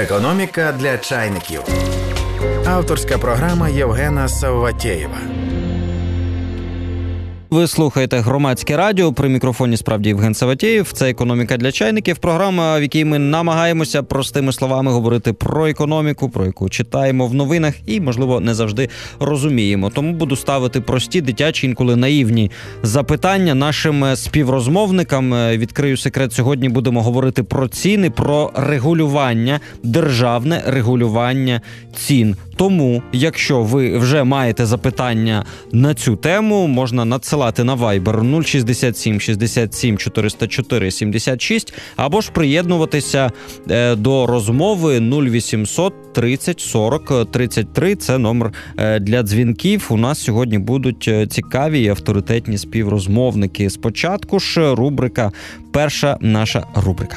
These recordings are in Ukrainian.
Економіка для чайників. Авторська програма Євгена Савватєєва. Ви слухаєте Громадське радіо, при мікрофоні справді Євген Савватєєв. Це «Економіка для чайників», програма, в якій ми намагаємося простими словами говорити про економіку, про яку читаємо в новинах і, можливо, не завжди розуміємо. Тому буду ставити прості, дитячі, інколи наївні запитання нашим співрозмовникам. Відкрию секрет, сьогодні будемо говорити про ціни, про регулювання, державне регулювання цін. Тому, якщо ви вже маєте запитання на цю тему, можна надсилати на Viber 067 67 404 76 або ж приєднуватися до розмови 0800 30 40 33. Це номер для дзвінків. У нас сьогодні будуть цікаві і авторитетні співрозмовники. Спочатку ж перша наша рубрика.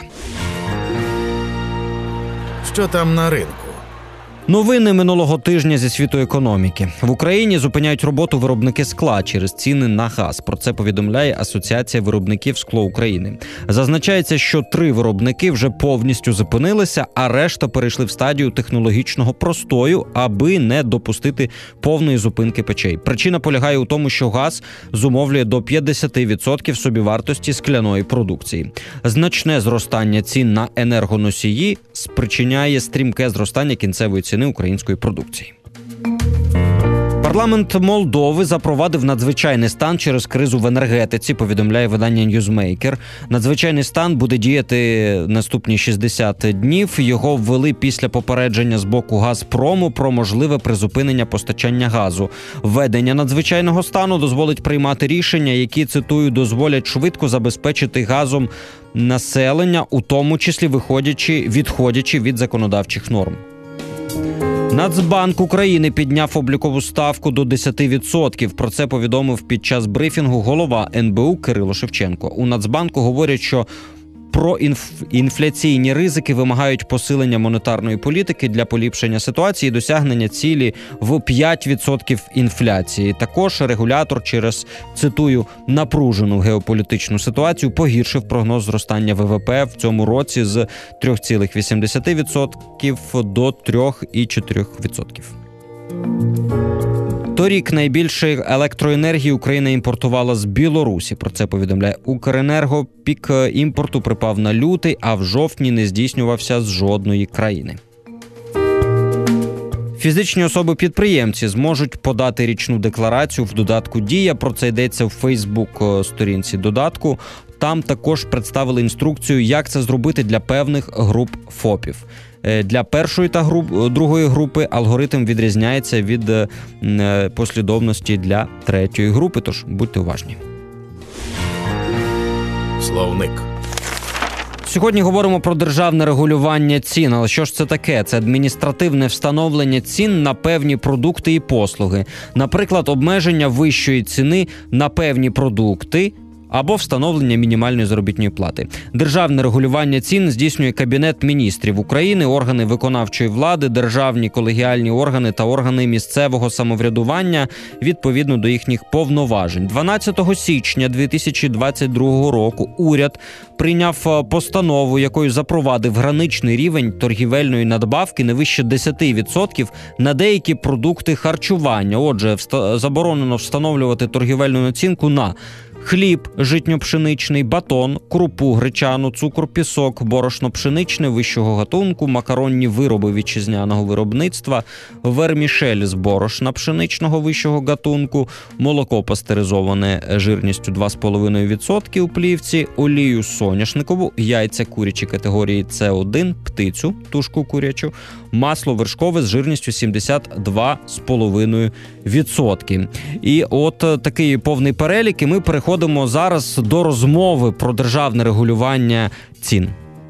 Що там на ринку? Новини минулого тижня зі світу економіки. В Україні зупиняють роботу виробники скла через ціни на газ. Про це повідомляє Асоціація виробників скло України. Зазначається, що 3 виробники вже повністю зупинилися, а решта перейшли в стадію технологічного простою, аби не допустити повної зупинки печей. Причина полягає у тому, що газ зумовлює до 50% собівартості скляної продукції. Значне зростання цін на енергоносії спричиняє стрімке зростання кінцевої ціни української продукції. Парламент Молдови запровадив надзвичайний стан через кризу в енергетиці, повідомляє видання Newsmaker. Надзвичайний стан буде діяти наступні 60 днів. Його ввели після попередження з боку Газпрому про можливе призупинення постачання газу. Введення надзвичайного стану дозволить приймати рішення, які, цитую, дозволять швидко забезпечити газом населення, у тому числі відходячи від законодавчих норм. Нацбанк України підняв облікову ставку до 10%. Про це повідомив під час брифінгу голова НБУ Кирило Шевченко. У Нацбанку говорять, що інфляційні ризики вимагають посилення монетарної політики для поліпшення ситуації і досягнення цілі в 5% інфляції. Також регулятор через, цитую, напружену геополітичну ситуацію погіршив прогноз зростання ВВП в цьому році з 3,8% до 3,4%. Торік найбільше електроенергії Україна імпортувала з Білорусі. Про це повідомляє Укренерго. Пік імпорту припав на лютий, а в жовтні не здійснювався з жодної країни. Фізичні особи-підприємці зможуть подати річну декларацію в додатку «Дія». Про це йдеться в Фейсбук-сторінці додатку. Там також представили інструкцію, як це зробити для певних груп ФОПів. Для першої та другої групи алгоритм відрізняється від послідовності для третьої групи, тож будьте уважні. Словник. Сьогодні говоримо про державне регулювання цін. Але що ж це таке? Це адміністративне встановлення цін на певні продукти і послуги. Наприклад, обмеження вищої ціни на певні продукти або встановлення мінімальної заробітної плати. Державне регулювання цін здійснює Кабінет міністрів України, органи виконавчої влади, державні колегіальні органи та органи місцевого самоврядування відповідно до їхніх повноважень. 12 січня 2022 року уряд прийняв постанову, якою запровадив граничний рівень торгівельної надбавки не вище 10% на деякі продукти харчування. Отже, заборонено встановлювати торгівельну націнку на хліб житньо-пшеничний, батон, крупу гречану, цукор, пісок, борошно пшеничне вищого гатунку, макаронні вироби вітчизняного виробництва, вермішель з борошна пшеничного вищого гатунку, молоко пастеризоване жирністю 2,5% у плівці, олію соняшникову, яйця курячі категорії С1, птицю, тушку курячу, масло вершкове з жирністю 72,5%. І от такий повний перелік, і ми переходимо зараз до розмови про державне регулювання цін.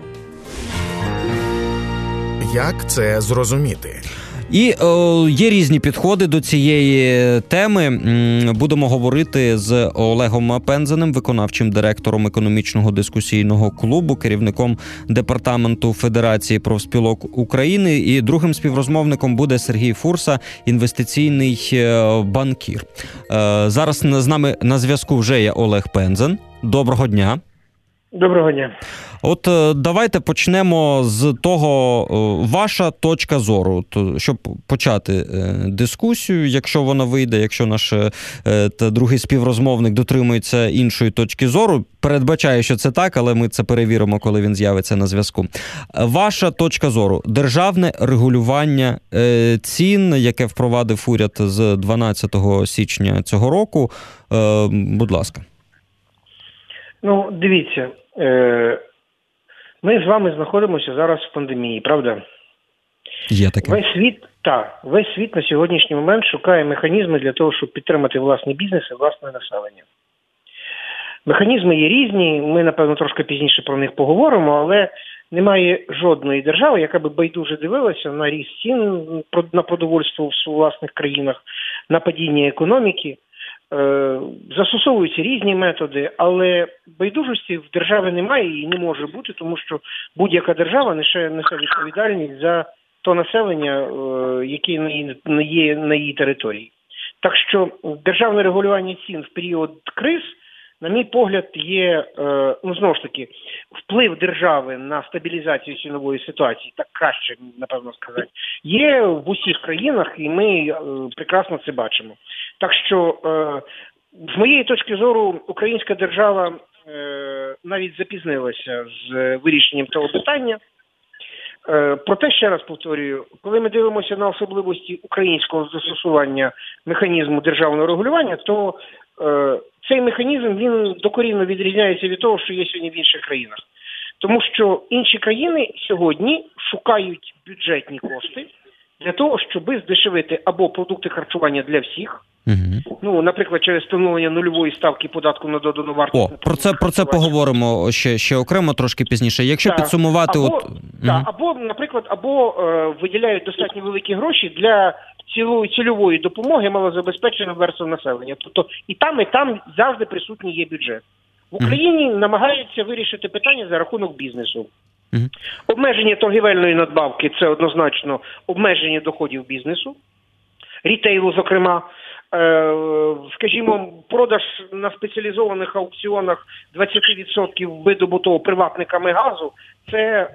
Як це зрозуміти? І є різні підходи до цієї теми. Будемо говорити з Олегом Пензеним, виконавчим директором економічного дискусійного клубу, керівником департаменту Федерації профспілок України. І другим співрозмовником буде Сергій Фурса, інвестиційний банкір. Зараз з нами на зв'язку вже є Олег Пензен. Доброго дня. Доброго дня. От давайте почнемо з того, ваша точка зору, щоб почати дискусію, якщо вона вийде, якщо наш другий співрозмовник дотримується іншої точки зору. Передбачаю, що це так, але ми це перевіримо, коли він з'явиться на зв'язку. Ваша точка зору. Державне регулювання цін, яке впровадив уряд з 12 січня цього року. Будь ласка. Ну, дивіться, ми з вами знаходимося зараз в пандемії, правда? Є таке. Весь світ на сьогоднішній момент шукає механізми для того, щоб підтримати власний бізнес і власне населення. Механізми є різні, ми, напевно, трошки пізніше про них поговоримо, але немає жодної держави, яка би байдуже дивилася на ріст цін на продовольство в власних країнах, на падіння економіки. Застосовуються різні методи, але байдужості в держави немає і не може бути, тому що будь-яка держава несе відповідальність за то населення, яке є на її території. Так що державне регулювання цін в період криз, на мій погляд, є, знову ж таки, вплив держави на стабілізацію цінової ситуації, так краще, напевно сказати, є в усіх країнах, і ми прекрасно це бачимо. Так що, з моєї точки зору, українська держава навіть запізнилася з вирішенням того питання. Проте, ще раз повторюю, коли ми дивимося на особливості українського застосування механізму державного регулювання, то цей механізм, він докорінно відрізняється від того, що є сьогодні в інших країнах. Тому що інші країни сьогодні шукають бюджетні кошти для того, щоб здешевити або продукти харчування для всіх, наприклад, через встановлення нульової ставки податку на додану вартість. Про це поговоримо ще окремо трошки пізніше. Якщо підсумувати... Або виділяють достатньо великі гроші для цільової допомоги малозабезпеченим верствам населення. Тобто і там завжди присутній є бюджет. В Україні намагаються вирішити питання за рахунок бізнесу. Обмеження торгівельної надбавки – це однозначно обмеження доходів бізнесу, рітейлу, зокрема. Скажімо, продаж на спеціалізованих аукціонах 20% видобутого приватниками газу – це,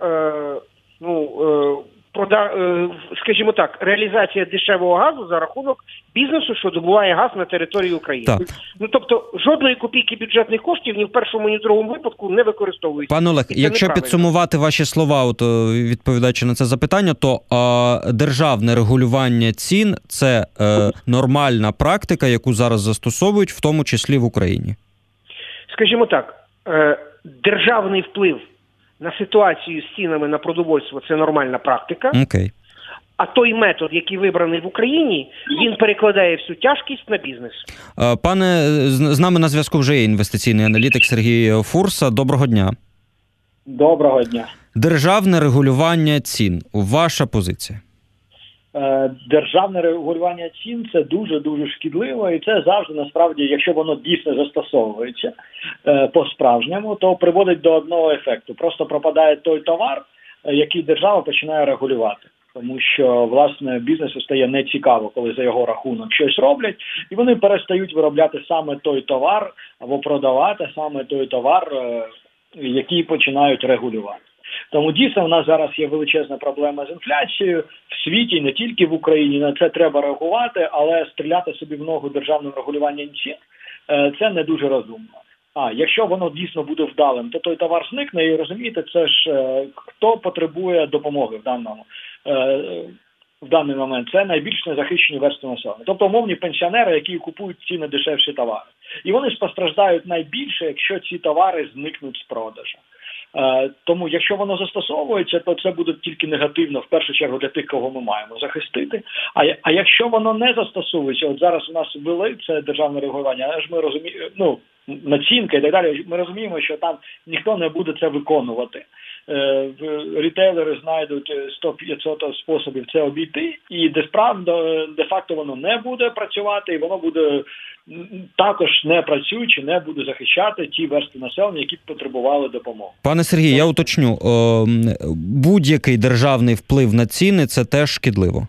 скажімо так, реалізація дешевого газу за рахунок бізнесу, що добуває газ на території України. Так. Тобто, жодної копійки бюджетних коштів ні в першому, ні в другому випадку не використовується. Пане Олег, якщо підсумувати ваші слова, відповідаючи на це запитання, то державне регулювання цін – це нормальна практика, яку зараз застосовують, в тому числі в Україні? Скажімо так, державний вплив на ситуацію з цінами на продовольство – це нормальна практика. Окей. А той метод, який вибраний в Україні, він перекладає всю тяжкість на бізнес. Пане, з нами на зв'язку вже є інвестиційний аналітик Сергій Фурса. Доброго дня. Доброго дня. Державне регулювання цін. Ваша позиція? Державне регулювання цін – це дуже-дуже шкідливо, і це завжди, насправді, якщо воно дійсно застосовується по-справжньому, то приводить до одного ефекту. Просто пропадає той товар, який держава починає регулювати. Тому що, власне, бізнесу стає нецікаво, коли за його рахунок щось роблять, і вони перестають виробляти саме той товар або продавати саме той товар, який починають регулювати. Тому дійсно в нас зараз є величезна проблема з інфляцією в світі, не тільки в Україні. На це треба реагувати, але стріляти собі в ногу державним регулюванням цін – це не дуже розумно. Якщо воно дійсно буде вдалим, то той товар зникне, і розумієте, це ж хто потребує допомоги в даний момент. Це найбільш незахищені верстви населення. Тобто умовні пенсіонери, які купують ці недешевші товари. І вони постраждають найбільше, якщо ці товари зникнуть з продажу. Тому, якщо воно застосовується, то це буде тільки негативно, в першу чергу, для тих, кого ми маємо захистити. А якщо воно не застосовується, от зараз у нас ввели це державне регулювання, але ж ми розуміємо, націнка і так далі, ми розуміємо, що там ніхто не буде це виконувати. Рітейлери знайдуть 100-500 способів це обійти, і де-факто воно не буде працювати, і воно буде також не працюючи, не буде захищати ті верстви населення, які потребували допомоги. Пане Сергій, я уточню, будь-який державний вплив на ціни – це теж шкідливо?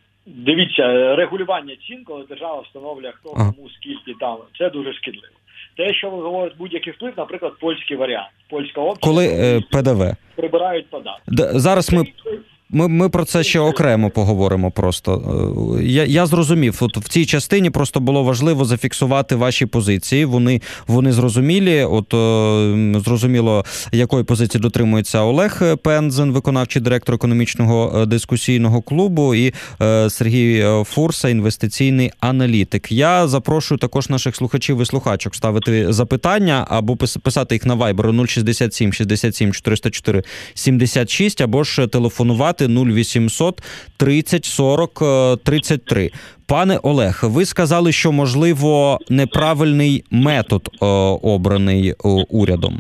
Дивіться, регулювання цін, коли держава встановлює хто кому скільки там, це дуже шкідливо. Те, що ви говорите, будь-який вплив, наприклад, польський варіант. Польська опція. Коли ПДВ. Прибирають податки. Зараз ми про це ще окремо поговоримо просто. Я зрозумів, от в цій частині просто було важливо зафіксувати ваші позиції. Вони зрозумілі. От зрозуміло, якої позиції дотримується Олег Пензен, виконавчий директор економічного дискусійного клубу, і Сергій Фурса, інвестиційний аналітик. Я запрошую також наших слухачів і слухачок ставити запитання або писати їх на Viber 067 67 404 76, або ж телефонувати 0800 30 40 33. Пане Олег, ви сказали, що, можливо, неправильний метод обраний урядом.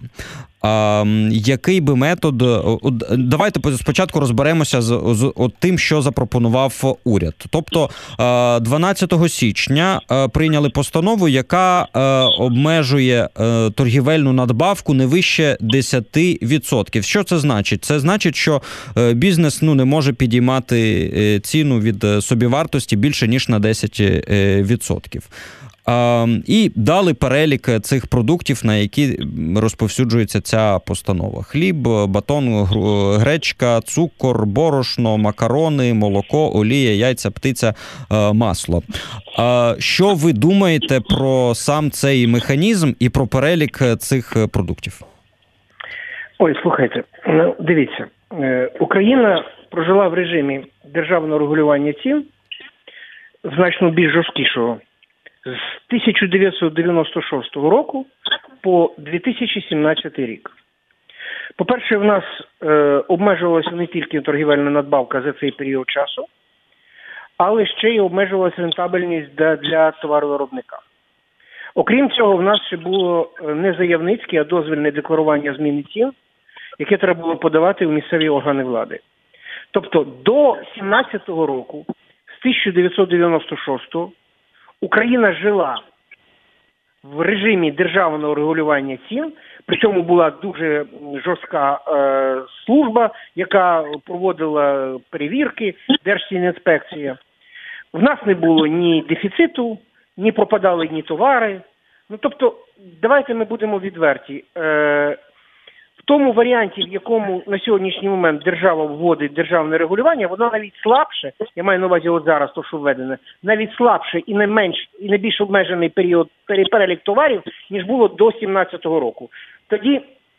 Який би метод... Давайте спочатку розберемося з тим, що запропонував уряд. Тобто 12 січня прийняли постанову, яка обмежує торгівельну надбавку не вище 10%. Що це значить? Це значить, що бізнес не може підіймати ціну від собівартості більше, ніж на 10%. І дали перелік цих продуктів, на які розповсюджується ця постанова. Хліб, батон, гречка, цукор, борошно, макарони, молоко, олія, яйця, птиця, масло. Що ви думаєте про сам цей механізм і про перелік цих продуктів? Ой, слухайте, дивіться, Україна прожила в режимі державного регулювання цін, значно більш жорсткішого, з 1996 року по 2017 рік. По-перше, в нас обмежувалася не тільки торгівельна надбавка за цей період часу, але ще й обмежувалася рентабельність для товаровиробника. Окрім цього, в нас ще було не заявницьке, а дозвільне декларування зміни цін, яке треба було подавати у місцеві органи влади. Тобто до 2017 року, з 1996 Україна жила в режимі державного регулювання цін, причому була дуже жорстка служба, яка проводила перевірки, Держфінінспекція. В нас не було ні дефіциту, ні пропадали ні товари. Тобто, давайте ми будемо відверті. В тому варіанті, в якому на сьогоднішній момент держава вводить державне регулювання, воно навіть слабше, я маю на увазі от зараз то, що введене, навіть слабше і не більш обмежений перелік товарів, ніж було до 2017 року. Тоді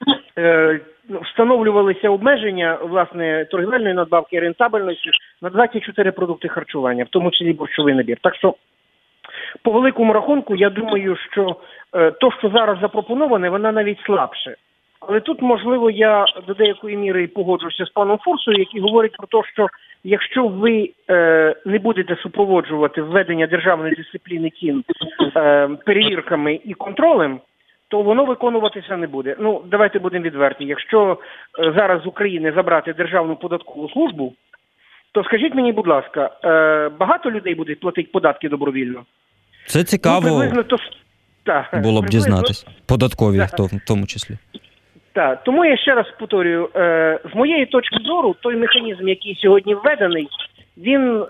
встановлювалися обмеження, власне, торгівельної надбавки і рентабельності на 24 продукти харчування, в тому числі борщовий набір. Так що, по великому рахунку, я думаю, що то, що зараз запропоноване, вона навіть слабше. Але тут, можливо, я до деякої міри погоджуюся з паном Фурсою, який говорить про те, що якщо ви не будете супроводжувати введення державної дисципліни цін перевірками і контролем, то воно виконуватися не буде. Давайте будемо відверті. Якщо зараз з України забрати Державну податкову службу, то скажіть мені, будь ласка, багато людей буде платити податки добровільно? Це цікаво було б дізнатися. Податкові в тому числі. Так, тому я ще раз повторюю, з моєї точки зору, той механізм, який сьогодні введений, він,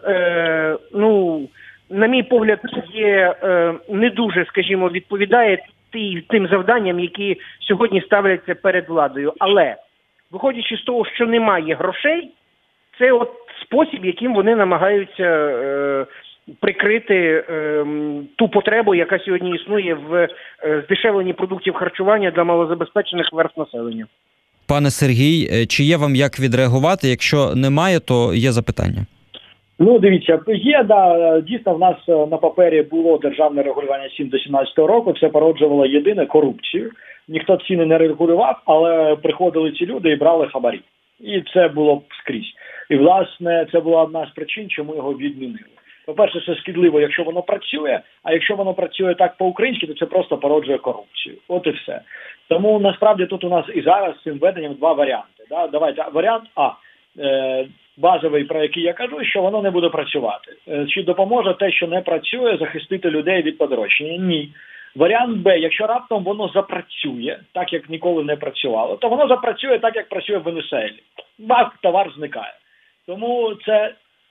на мій погляд, є не дуже, скажімо, відповідає тим завданням, які сьогодні ставляться перед владою. Але, виходячи з того, що немає грошей, це от спосіб, яким вони намагаються прикрити ту потребу, яка сьогодні існує в здешевленні продуктів харчування для малозабезпечених верств населення. Пане Сергій, чи є вам як відреагувати? Якщо немає, то є запитання. Дивіться, є, дійсно в нас на папері було державне регулювання цін до 2017 року, це породжувало єдине корупцію. Ніхто ціни не регулював, але приходили ці люди і брали хабарі. І це було скрізь. І, власне, це була одна з причин, чому його відмінили. По-перше, це шкідливо, якщо воно працює, а якщо воно працює так по-українськи, то це просто породжує корупцію. От і все. Тому, насправді, тут у нас і зараз з цим введенням два варіанти. Давайте, варіант А, базовий, про який я кажу, що воно не буде працювати. Чи допоможе те, що не працює, захистити людей від подорожчання? Ні. Варіант Б, якщо раптом воно запрацює, так як ніколи не працювало, то воно запрацює так, як працює в Венесуелі. Товар зникає. Тому це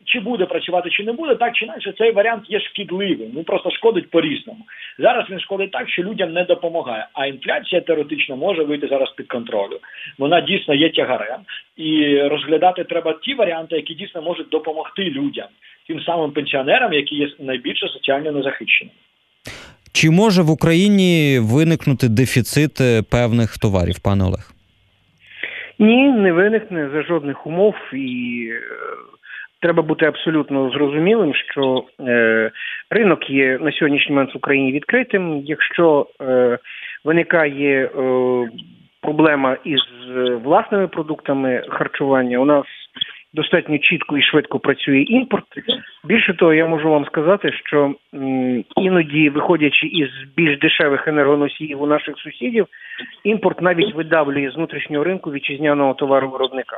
чи буде працювати, чи не буде, так чи інакше цей варіант є шкідливим. Він просто шкодить по-різному. Зараз він шкодить так, що людям не допомагає. А інфляція теоретично може вийти зараз під контролю. Вона дійсно є тягарем. І розглядати треба ті варіанти, які дійсно можуть допомогти людям. Тим самим пенсіонерам, які є найбільше соціально незахищеними. Чи може в Україні виникнути дефіцит певних товарів, пане Олег? Ні, не виникне за жодних умов. І треба бути абсолютно зрозумілим, що ринок є на сьогоднішній момент в Україні відкритим. Якщо виникає проблема із власними продуктами харчування, у нас достатньо чітко і швидко працює імпорт. Більше того, я можу вам сказати, що іноді, виходячи із більш дешевих енергоносіїв у наших сусідів, імпорт навіть видавлює з внутрішнього ринку вітчизняного товаровиробника.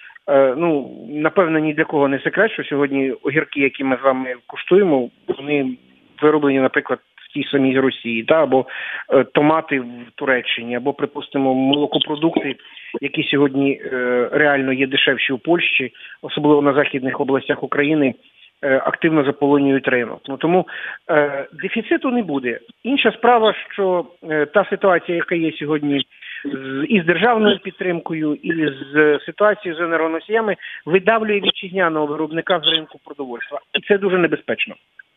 Напевно, ні для кого не секрет, що сьогодні огірки, які ми з вами куштуємо, вони вироблені, наприклад, в тій самій Росії, або томати в Туреччині, або, припустимо, молокопродукти, які сьогодні реально є дешевші у Польщі, особливо на західних областях України, активно заполонюють ринок. Тому дефіциту не буде. Інша справа, що та ситуація, яка є сьогодні із державною підтримкою, і з ситуацією з енергоносіями, видавлює вітчизняного виробника з ринку продовольства. І це дуже небезпечно.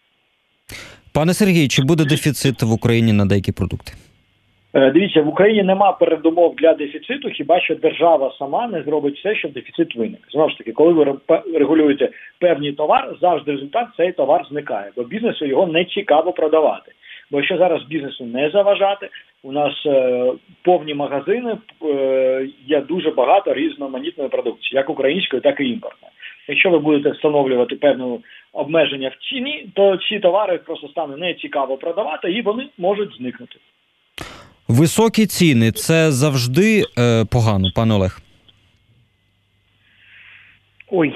Пане Сергію, чи буде дефіцит в Україні на деякі продукти? Дивіться, в Україні нема передумов для дефіциту, хіба що держава сама не зробить все, щоб дефіцит виник. Знову ж таки, коли ви регулюєте певний товар, завжди результат цей товар зникає, бо бізнесу його не цікаво продавати. Бо якщо зараз бізнесу не заважати, у нас повні магазини, є дуже багато різноманітної продукції, як української, так і імпортної. Якщо ви будете встановлювати певне обмеження в ціні, то ці товари просто стане нецікаво продавати і вони можуть зникнути. Високі ціни – це завжди погано, пане Олег? Ой,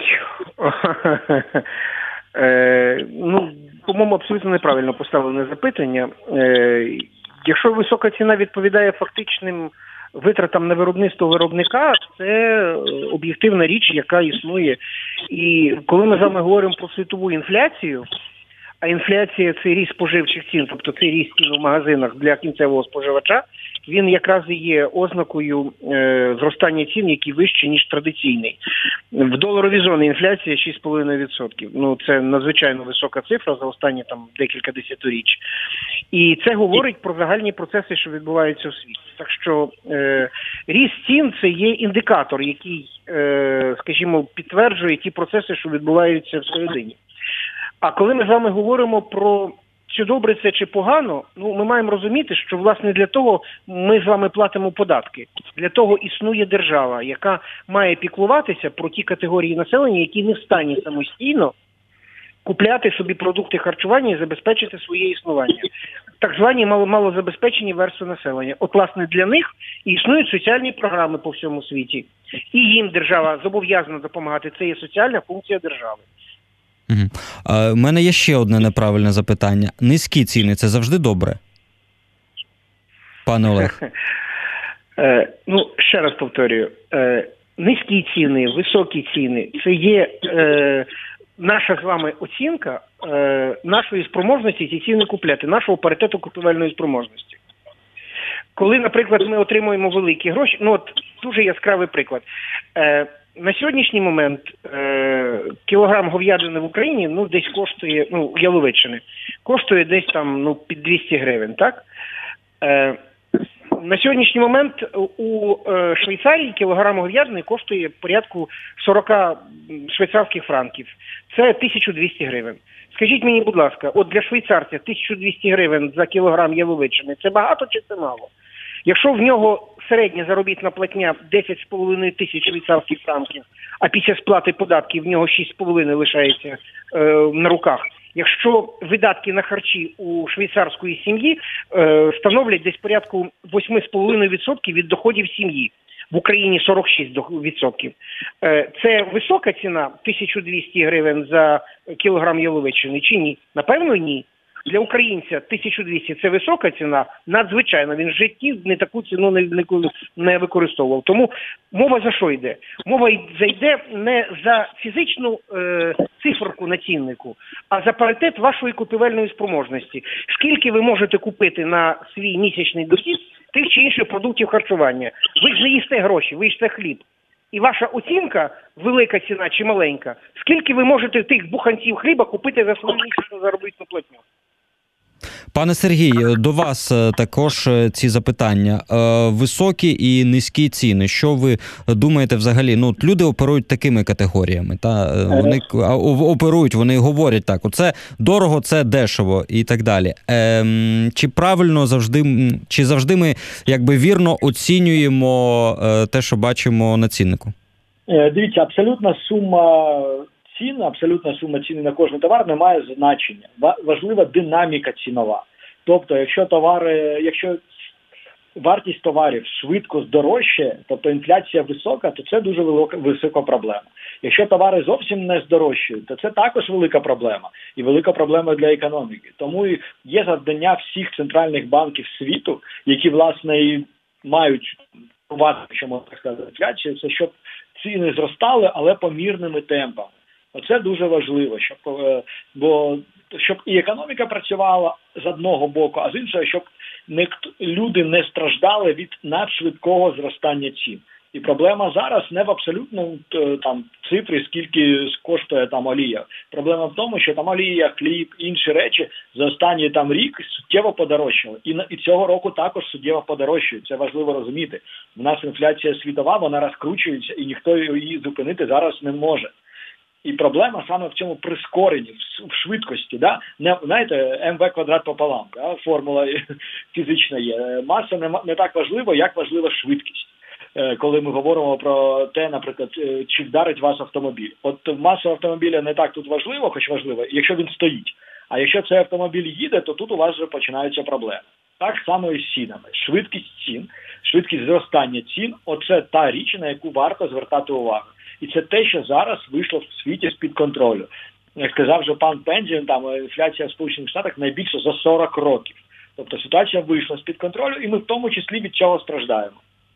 по-моєму, абсолютно неправильно поставлене запитання. Якщо висока ціна відповідає фактичним витратам на виробництво виробника, це об'єктивна річ, яка існує. І коли ми з вами говоримо про світову інфляцію, а інфляція – це ріст споживчих цін, тобто це ріст цін у магазинах для кінцевого споживача, він якраз і є ознакою зростання цін, які вищі, ніж традиційний. В доларовій зоні інфляція 6,5%. Це надзвичайно висока цифра за останні декілька десятиріч. І це говорить про загальні процеси, що відбуваються у світі. Так що ріст цін – це є індикатор, який, скажімо, підтверджує ті процеси, що відбуваються всередині. А коли ми з вами говоримо про чи добре це, чи погано, ми маємо розуміти, що, власне, для того ми з вами платимо податки. Для того існує держава, яка має піклуватися про ті категорії населення, які не в стані самостійно купляти собі продукти харчування і забезпечити своє існування. Так звані малозабезпечені верстви населення. От, власне, для них і існують соціальні програми по всьому світі. І їм держава зобов'язана допомагати. Це є соціальна функція держави. У мене є ще одне неправильне запитання. Низькі ціни – це завжди добре? Пане Олег. Ще раз повторюю. Низькі ціни, високі ціни – це є наша з вами оцінка нашої спроможності ці ціни купляти, нашого паритету купівельної спроможності. Коли, наприклад, ми отримуємо великі гроші, дуже яскравий приклад. На сьогоднішній момент кілограм говядини в Україні десь коштує, яловичини, коштує десь під 200 гривень, так? На сьогоднішній момент у Швейцарії кілограм говядини коштує порядку 40 швейцарських франків. Це 1200 гривень. Скажіть мені, будь ласка, от для швейцарця 1200 гривень за кілограм яловичини – це багато чи це мало? Якщо в нього середня заробітна платня 10,5 тисяч швейцарських франків, а після сплати податків в нього 6,5 лишається на руках, якщо видатки на харчі у швейцарської сім'ї становлять десь порядку 8,5% від доходів сім'ї, в Україні 46%. Це висока ціна 1200 гривень за кілограм яловичини чи ні? Напевно, ні. Для українця 1200 – це висока ціна, надзвичайно. Він в житті не таку ціну не використовував. Тому мова за що йде? Мова зайде не за фізичну циферку на ціннику, а за паритет вашої купівельної спроможності. Скільки ви можете купити на свій місячний дохід тих чи інших продуктів харчування? Ви ж не їсте гроші, ви їсте хліб. І ваша оцінка, велика ціна чи маленька, скільки ви можете тих буханців хліба купити за свою місячну заробітну платню? Пане Сергій, до вас також ці запитання. Високі і низькі ціни. Що ви думаєте взагалі? Ну, люди оперують такими категоріями. Вони оперують, вони говорять так, оце дорого, це дешево і так далі. Чи правильно чи завжди ми вірно оцінюємо те, що бачимо на ціннику? Дивіться, абсолютна сума ціни на кожний товар не має значення. Важлива динаміка цінова. Тобто, якщо вартість товарів швидко здорожчає, тобто інфляція висока, то це дуже висока проблема. Якщо товари зовсім не здорожчають, то це також велика проблема. І велика проблема для економіки. Тому і є завдання всіх центральних банків світу, які, власне, і мають впливати, якщо можна сказати, інфляцію, це щоб ціни зростали, але помірними темпами. Оце дуже важливо, щоб і економіка працювала з одного боку, а з іншого, щоб люди не страждали від надшвидкого зростання цін. І проблема зараз не в абсолютному цифрі, скільки коштує олія. Проблема в тому, що олія, хліб, інші речі за останній рік суттєво подорожчали. І цього року також суттєво подорожчають. Це важливо розуміти. У нас інфляція світова, вона розкручується, і ніхто її зупинити зараз не може. І проблема саме в цьому прискоренні, в швидкості. МВ квадрат пополам, формула фізична є. Маса не так важлива, як важлива швидкість. Коли ми говоримо про те, наприклад, чи вдарить вас автомобіль. От маса автомобіля не так тут важливо, хоч важливо, якщо він стоїть. А якщо цей автомобіль їде, то тут у вас вже починаються проблеми. Так само і з цінами. Швидкість цін, швидкість зростання цін – оце та річ, на яку варто звертати увагу. І це те, що зараз вийшло в світі з-під контролю. Як сказав вже пан Пензін, інфляція в Сполучених Штатах найбільша за 40 років. Тобто ситуація вийшла з-під контролю, і ми в тому числі від цього страждаємо.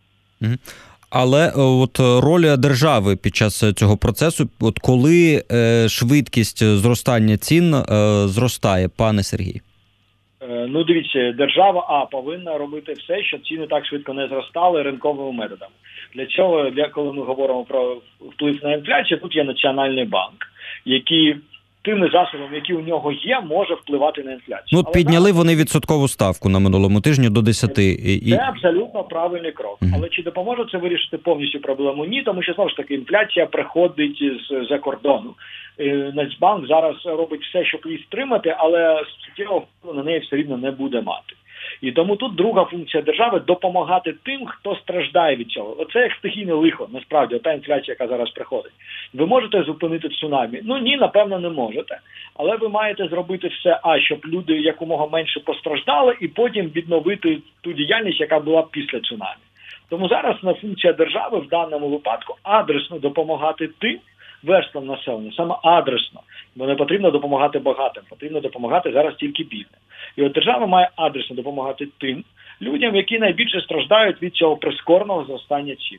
Але роль держави під час цього процесу, коли швидкість зростання цін зростає, пане Сергій? Дивіться, держава повинна робити все, щоб ціни так швидко не зростали ринковими методами. Для цього, коли ми говоримо про вплив на інфляцію, тут є Національний банк, який тими засобами, які у нього є, може впливати на інфляцію. Підняли вони відсоткову ставку на минулому тижні до 10. Це абсолютно правильний крок. Але чи допоможе це вирішити повністю проблему? Ні, тому що, знову ж таки, інфляція приходить з-за кордону. Нацбанк зараз робить все, щоб її стримати, але суттєвого впливу на неї все рівно не буде мати. І тому тут друга функція держави – допомагати тим, хто страждає від цього. Оце як стихійне лихо, насправді, та інфляція, яка зараз приходить. Ви можете зупинити цунамі? Ні, напевно, не можете. Але ви маєте зробити все, щоб люди якомога менше постраждали, і потім відновити ту діяльність, яка була після цунамі. Тому зараз функція держави в даному випадку адресно допомагати тим верствам населення, саме адресно. Бо не потрібно допомагати багатим, потрібно допомагати зараз тільки бідним. І от держава має адресно допомагати тим людям, які найбільше страждають від цього прискореного зростання цін.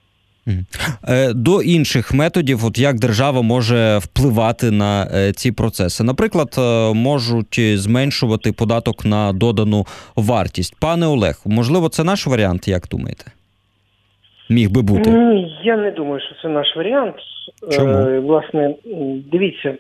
До інших методів, як держава може впливати на ці процеси? Наприклад, можуть зменшувати податок на додану вартість. Пане Олег, можливо, це наш варіант, як думаєте? Міг би бути. Я не думаю, що це наш варіант. Чому? Власне, дивіться,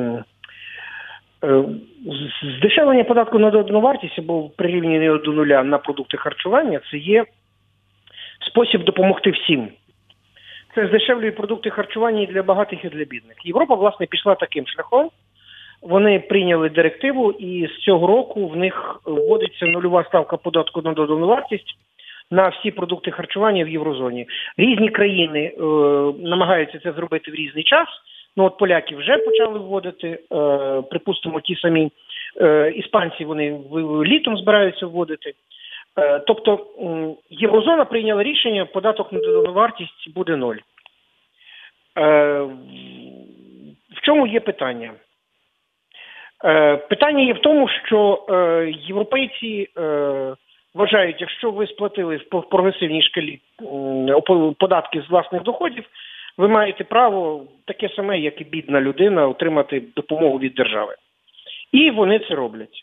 здешевлення податку на додану вартість або прирівняння до нуля на продукти харчування – це є спосіб допомогти всім. Це здешевлює продукти харчування і для багатих, і для бідних. Європа, власне, пішла таким шляхом. Вони прийняли директиву, і з цього року в них вводиться нульова ставка податку на додану вартість на всі продукти харчування в Єврозоні. Різні країни намагаються це зробити в різний час. Поляки вже почали вводити, припустимо, ті самі іспанці, вони літом збираються вводити. Тобто Єврозона прийняла рішення, податок на додану вартість буде 0. В чому є питання? Питання є в тому, що європейці вважають, якщо ви сплатили в прогресивній шкалі податки з власних доходів, ви маєте право таке саме, як і бідна людина, отримати допомогу від держави. І вони це роблять.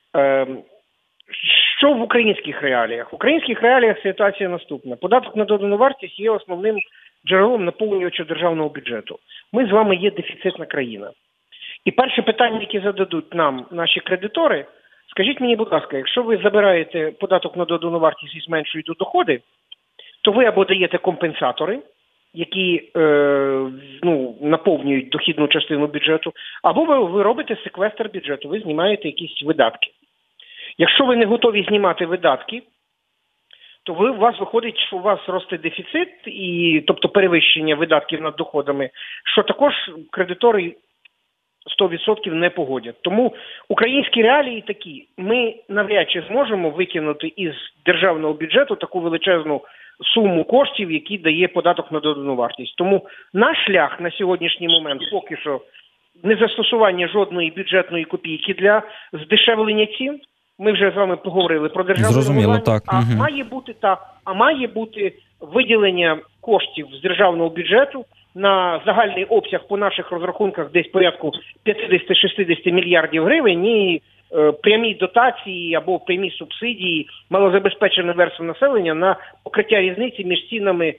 Що в українських реаліях? В українських реаліях ситуація наступна. Податок на додану вартість є основним джерелом наповнювача державного бюджету. Ми з вами є дефіцитна країна. І перше питання, яке зададуть нам наші кредитори, скажіть мені, будь ласка, якщо ви забираєте податок на додану вартість і зменшуєте доходи, то ви або даєте компенсатори, які наповнюють дохідну частину бюджету, або ви робите секвестр бюджету, ви знімаєте якісь видатки. Якщо ви не готові знімати видатки, то у вас виходить, що у вас росте дефіцит, тобто перевищення видатків над доходами, що також кредитори 100% не погодять. Тому українські реалії такі. Ми навряд чи зможемо викинути із державного бюджету таку величезну суму коштів, які дає податок на додану вартість. Тому наш шлях на сьогоднішній момент поки що не застосування жодної бюджетної копійки для здешевлення цін. Ми вже з вами поговорили про державне регулювання, має бути виділення коштів з державного бюджету на загальний обсяг по наших розрахунках десь порядку 50-60 мільярдів гривень і прямі дотації або прямі субсидії малозабезпеченої верстви населення на покриття різниці між цінами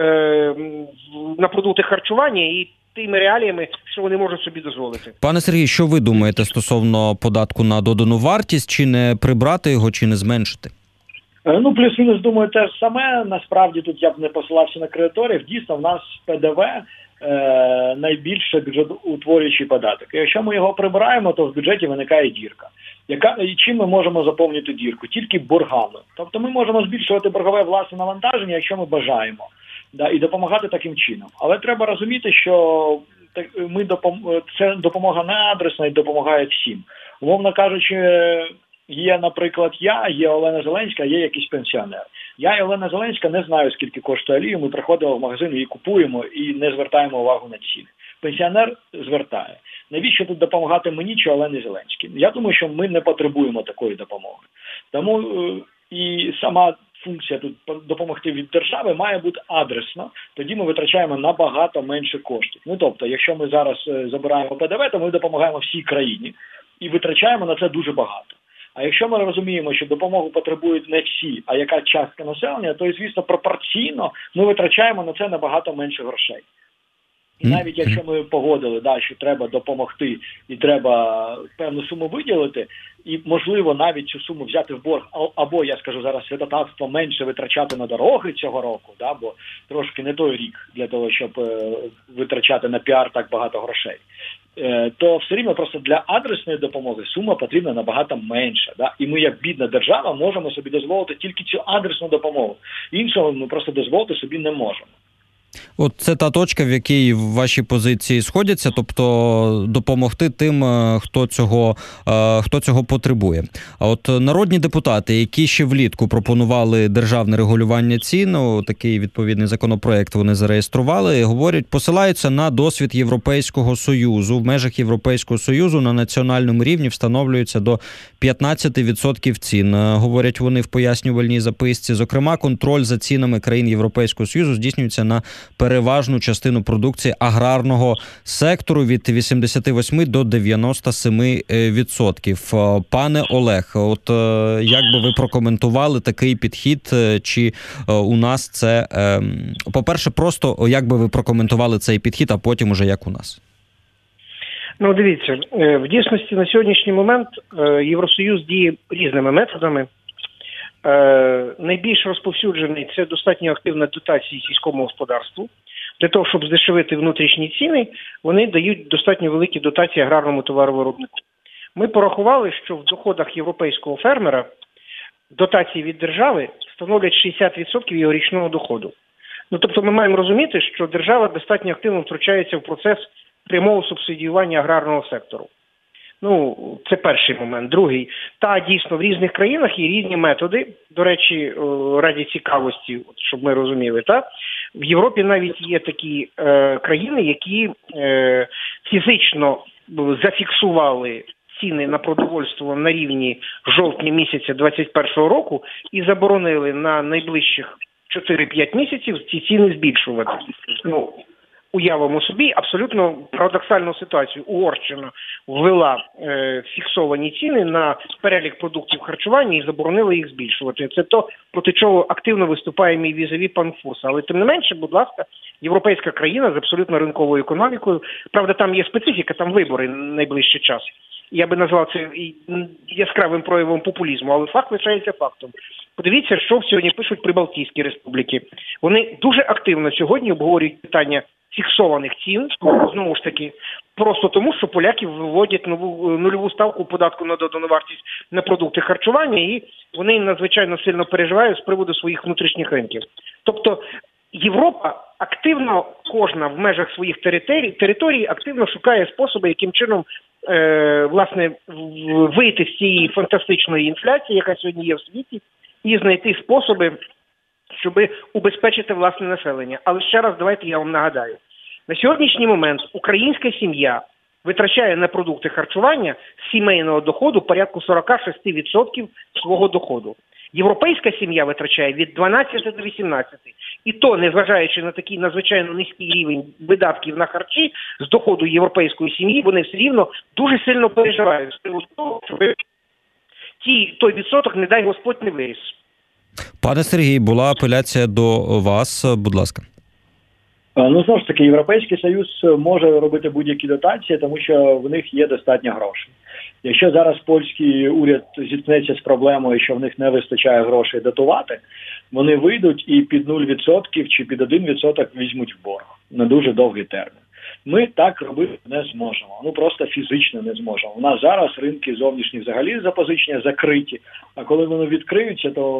на продукти харчування і тими реаліями, що вони можуть собі дозволити. Пане Сергій, що ви думаєте стосовно податку на додану вартість? Чи не прибрати його, чи не зменшити? Плюс-мінус, думаю, те ж саме. Насправді, тут я б не посилався на кредиторів. Дійсно, в нас ПДВ найбільше бюджетоутворюючий податок. І якщо ми його прибираємо, то в бюджеті виникає дірка. Чим ми можемо заповнити дірку? Тільки боргами. Тобто ми можемо збільшувати боргове власне навантаження, якщо ми бажаємо. І допомагати таким чином. Але треба розуміти, що це допомога не адресна і допомагає всім. Умовно кажучи, є, наприклад, є Олена Зеленська, є якийсь пенсіонер. Я і Олена Зеленська не знаю, скільки коштує олію, ми приходимо в магазин, її купуємо і не звертаємо увагу на ціни. Пенсіонер звертає. Навіщо тут допомагати мені чи Олені Зеленській? Я думаю, що ми не потребуємо такої допомоги. Тому і сама функція тут допомогти від держави має бути адресно, тоді ми витрачаємо набагато менше коштів. Тобто, якщо ми зараз забираємо ПДВ, то ми допомагаємо всій країні і витрачаємо на це дуже багато. А якщо ми розуміємо, що допомогу потребують не всі, а яка частка населення, то, звісно, пропорційно ми витрачаємо на це набагато менше грошей. І навіть якщо ми погодили, що треба допомогти і треба певну суму виділити, і, можливо, навіть цю суму взяти в борг, або, я скажу зараз, святотатство менше витрачати на дороги цього року, бо трошки не той рік для того, щоб витрачати на піар так багато грошей, то все рівно просто для адресної допомоги сума потрібна набагато менша. І ми, як бідна держава, можемо собі дозволити тільки цю адресну допомогу. Іншого ми просто дозволити собі не можемо. От це та точка, в якій ваші позиції сходяться, тобто допомогти тим, хто цього потребує. А от народні депутати, які ще влітку пропонували державне регулювання цін, такий відповідний законопроект вони зареєстрували, говорять, посилаються на досвід Європейського Союзу. В межах Європейського Союзу на національному рівні встановлюється до 15% цін, говорять вони в пояснювальній записці. Зокрема, контроль за цінами країн Європейського Союзу здійснюється на переважну частину продукції аграрного сектору від 88 до 97%. Пане Олег, от як би ви прокоментували такий підхід, чи у нас це... По-перше, просто як би ви прокоментували цей підхід, а потім уже як у нас? Дивіться, в дійсності на сьогоднішній момент Євросоюз діє різними методами. Найбільш розповсюджений – це достатньо активна дотація сільському господарству. Для того, щоб здешевити внутрішні ціни, вони дають достатньо великі дотації аграрному товаровиробнику. Ми порахували, що в доходах європейського фермера дотації від держави становлять 60% його річного доходу. Тобто ми маємо розуміти, що держава достатньо активно втручається в процес прямого субсидіювання аграрного сектору. Це перший момент. Другий. Дійсно, в різних країнах є різні методи. До речі, раді цікавості, щоб ми розуміли, в Європі навіть є такі країни, які фізично зафіксували ціни на продовольство на рівні жовтня місяця 2021 року і заборонили на найближчих 4-5 місяців ці ціни збільшувати. Уявимо собі абсолютно парадоксальну ситуацію. Угорщина ввела фіксовані ціни на перелік продуктів харчування і заборонила їх збільшувати. Це то, проти чого активно виступає мій візаві пан Фурс. Але тим не менше, будь ласка, європейська країна з абсолютно ринковою економікою. Правда, там є специфіка, там вибори найближчий час. Я би назвав це яскравим проявом популізму, але факт лишається фактом. Подивіться, що сьогодні пишуть Прибалтійські республіки. Вони дуже активно сьогодні обговорюють питання фіксованих цін, знову ж таки, просто тому, що поляки вводять нульову ставку податку на додану вартість на продукти харчування, і вони надзвичайно сильно переживають з приводу своїх внутрішніх ринків. Тобто Європа активно, кожна в межах своїх територій активно шукає способи, яким чином власне вийти з цієї фантастичної інфляції, яка сьогодні є в світі, і знайти способи, щоб убезпечити власне населення. Але ще раз давайте я вам нагадаю. На сьогоднішній момент українська сім'я витрачає на продукти харчування з сімейного доходу порядку 46% свого доходу. Європейська сім'я витрачає від 12 до 18. І то, незважаючи на такий надзвичайно низький рівень видатків на харчі з доходу європейської сім'ї, вони все рівно дуже сильно переживають з приводу того, щоб той відсоток, не дай Господь, не виріс. Пане Сергій, була апеляція до вас, будь ласка. Знову ж таки, Європейський Союз може робити будь-які дотації, тому що в них є достатньо грошей. Якщо зараз польський уряд зіткнеться з проблемою, що в них не вистачає грошей дотувати, вони вийдуть і під 0% чи під 1% візьмуть в борг на дуже довгий термін. Ми так робити не зможемо. Просто фізично не зможемо. У нас зараз ринки зовнішні взагалі запозичення закриті, а коли вони відкриються, то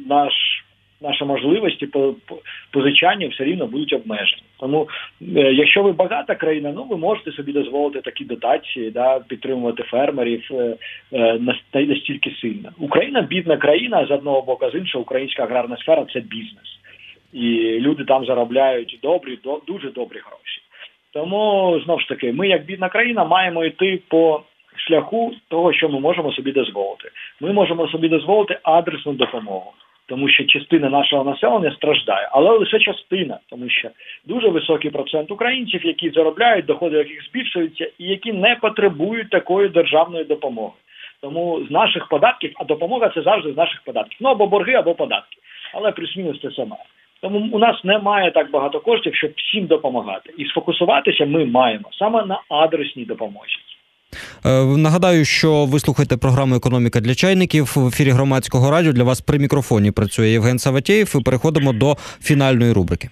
наші можливості позичання все рівно будуть обмежені. Тому, якщо ви багата країна, ви можете собі дозволити такі дотації, підтримувати фермерів настільки сильно. Україна бідна країна, з одного боку, з іншого українська аграрна сфера – це бізнес. І люди там заробляють дуже добрі гроші. Тому, знову ж таки, ми, як бідна країна, маємо йти по шляху того, що ми можемо собі дозволити. Ми можемо собі дозволити адресну допомогу, тому що частина нашого населення страждає, але лише частина, тому що дуже високий процент українців, які заробляють, доходи яких збільшуються, і які не потребують такої державної допомоги. Тому з наших податків, а допомога – це завжди з наших податків, або борги, або податки, але плюс-мінус це саме. Тому у нас немає так багато коштів, щоб всім допомагати. І сфокусуватися ми маємо саме на адресній допомозі. Нагадаю, що ви слухаєте програму «Економіка для чайників» в ефірі Громадського радіо. Для вас при мікрофоні працює Євген Саватєєв. І переходимо до фінальної рубрики.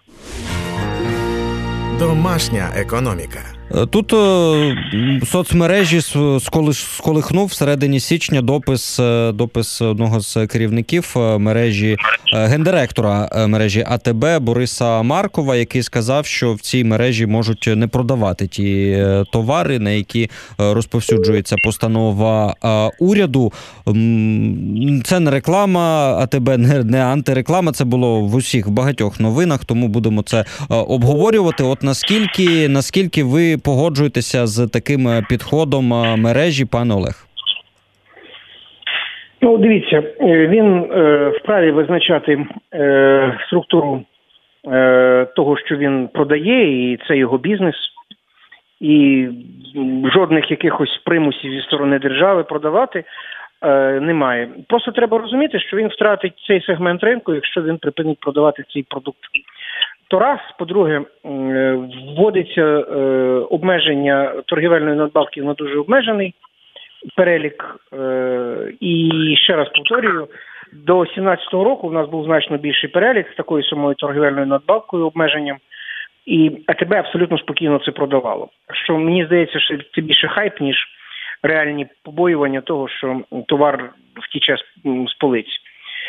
Домашня економіка. Тут соцмережі сколихнув всередині січня допис одного з керівників мережі, гендиректора мережі АТБ Бориса Маркова, який сказав, що в цій мережі можуть не продавати ті товари, на які розповсюджується постанова уряду. Це не реклама, АТБ не антиреклама, це було в усіх багатьох новинах, тому будемо це обговорювати. От наскільки ви погоджуєтеся з таким підходом мережі, пане Олег? Дивіться, він вправі визначати структуру того, що він продає, і це його бізнес. І жодних якихось примусів зі сторони держави продавати немає. Просто треба розуміти, що він втратить цей сегмент ринку, якщо він припинить продавати цей продукт. То раз, по-друге, вводиться обмеження торгівельної надбавки на дуже обмежений перелік. І ще раз повторюю, до 2017 року в нас був значно більший перелік з такою самою торгівельною надбавкою, обмеженням. І АТБ абсолютно спокійно це продавало. Що мені здається, що це більше хайп, ніж реальні побоювання того, що товар втіче з полиць.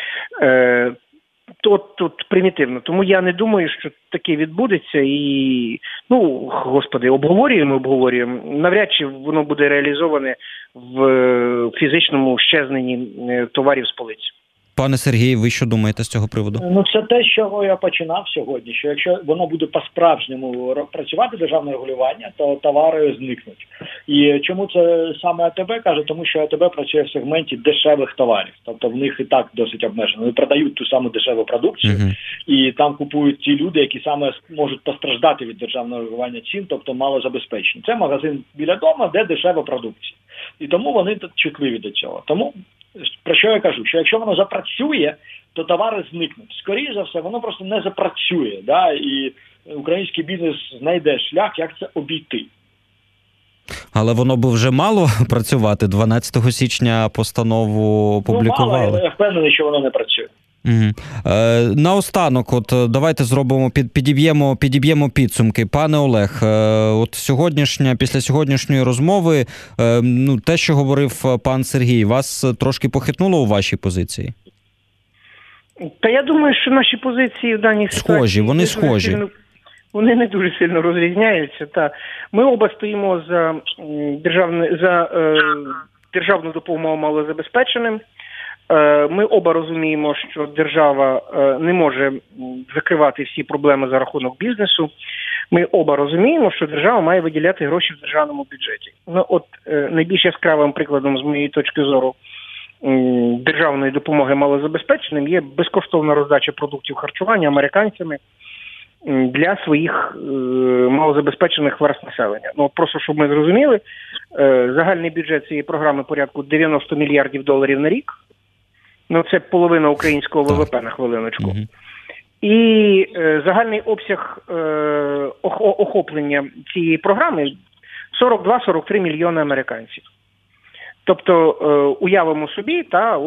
Тут примітивно. Тому я не думаю, що таке відбудеться. І, обговорюємо. Навряд чи воно буде реалізоване в фізичному щезненні товарів з полиць. Пане Сергій, ви що думаєте з цього приводу? Ну, це те, з чого я починав сьогодні, що якщо воно буде по-справжньому працювати, державне регулювання, то товари зникнуть. І чому це саме АТБ каже? Тому що АТБ працює в сегменті дешевих товарів. Тобто в них і так досить обмежено. Вони продають ту саму дешеву продукцію, і там купують ті люди, які саме можуть постраждати від державного регулювання цін, тобто малозабезпечені. Це магазин біля дому, де дешева продукція. І тому вони чутливі до цього. Тому, про що я кажу? Що якщо воно запрацює, то товари зникнуть. Скоріше за все, воно просто не запрацює. Да? І український бізнес знайде шлях, як це обійти. Але воно би вже мало працювати. 12 січня постанову опублікували. Ну, мало, я впевнений, що воно не працює. Наостанок, давайте зробимо, підіб'ємо підсумки. Пане Олег, після сьогоднішньої розмови, те, що говорив пан Сергій, вас трошки похитнуло у вашій позиції? Та я думаю, що наші позиції в даній ситуації... Вони схожі. Вони не дуже сильно розрізняються. Та ми оба стоїмо за державну допомогу малозабезпеченим. Ми оба розуміємо, що держава не може закривати всі проблеми за рахунок бізнесу. Ми оба розуміємо, що держава має виділяти гроші в державному бюджеті. Найбільш яскравим прикладом, з моєї точки зору, державної допомоги малозабезпеченим є безкоштовна роздача продуктів харчування американцями для своїх малозабезпечених верств населення. Просто, щоб ми зрозуміли, загальний бюджет цієї програми порядку $90 мільярдів на рік. Це половина українського ВВП на хвилиночку. І загальний обсяг охоплення цієї програми 42-43 мільйони американців. Тобто, уявимо собі,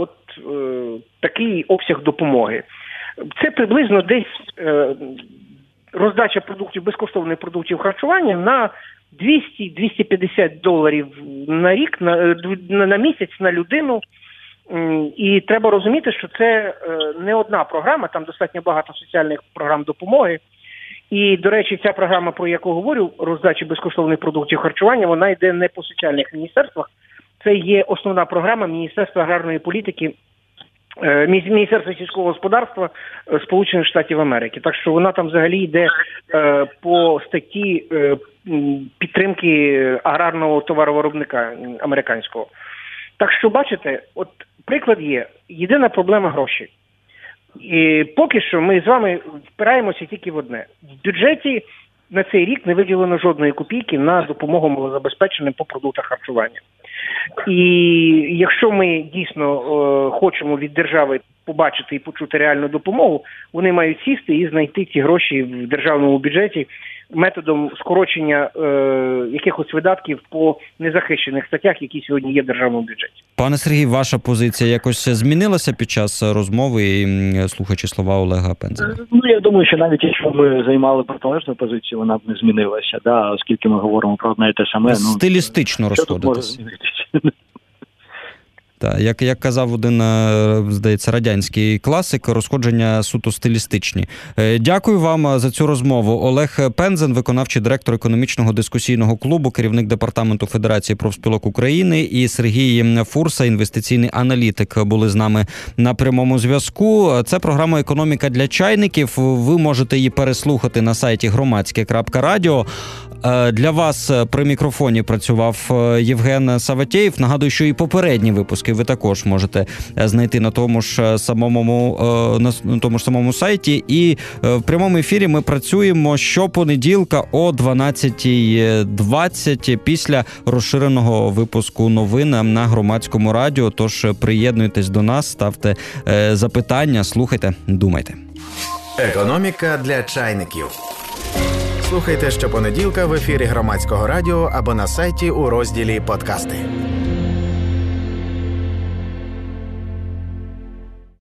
такий обсяг допомоги. Це приблизно десь роздача безкоштовних продуктів харчування на $200-250 на рік, на місяць, на людину. І треба розуміти, що це не одна програма, там достатньо багато соціальних програм допомоги. І, до речі, ця програма, про яку говорю, роздачі безкоштовних продуктів харчування, вона йде не по соціальних міністерствах. Це є основна програма Міністерства аграрної політики, Міністерства сільського господарства Сполучених Штатів Америки. Так що вона там взагалі йде по статті підтримки аграрного товаровиробника американського. Так що, бачите, приклад є. Єдина проблема – гроші. І поки що ми з вами впираємося тільки в одне. В бюджеті на цей рік не виділено жодної копійки на допомогу малозабезпеченим по продуктах харчування. І якщо ми дійсно хочемо від держави побачити і почути реальну допомогу, вони мають сісти і знайти ці гроші в державному бюджеті методом скорочення якихось видатків по незахищених статтях, які сьогодні є в державному бюджеті. Пане Сергій, ваша позиція якось змінилася під час розмови, слухаючи слова Олега Пензена? Я думаю, що навіть якщо ми займали протилежну позицію, вона б не змінилася, оскільки ми говоримо про одне і те саме. Стилістично розходитись. Так, як казав один, здається, радянський класик, розходження суто стилістичні. Дякую вам за цю розмову. Олег Пензен, виконавчий директор економічного дискусійного клубу, керівник департаменту Федерації профспілок України, і Сергій Фурса, інвестиційний аналітик, були з нами на прямому зв'язку. Це програма «Економіка для чайників». Ви можете її переслухати на сайті громадське.радіо. Для вас при мікрофоні працював Євген Саватєєв. Нагадую, що і попередні випуски ви також можете знайти на тому ж самому сайті. І в прямому ефірі ми працюємо щопонеділка о 12:20 після розширеного випуску новин на Громадському радіо. Тож приєднуйтесь до нас, ставте запитання, слухайте, думайте. Економіка для чайників. Слухайте щопонеділка в ефірі Громадського радіо або на сайті у розділі «Подкасти».